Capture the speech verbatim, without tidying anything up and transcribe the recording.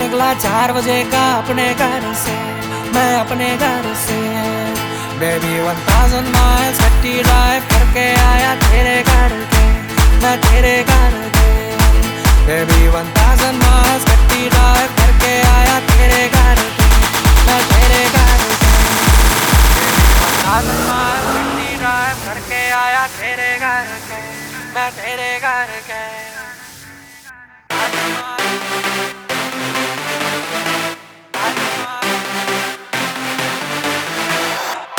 निकला चार बजे का अपने घर से, मैं अपने घर से। बेबी वन थाउजेंड माइल्स गट्टी ड्राइव करके आया तेरे घर के, मैं तेरे घर के। बेबी वन थाउजेंड माइल्स गट्टी ड्राइव करके आया तेरे घर के, मैं तेरे घर के। वन थाउजेंड माइल्स गट्टी ड्राइव करके आया तेरे घर के, मैं तेरे घर के।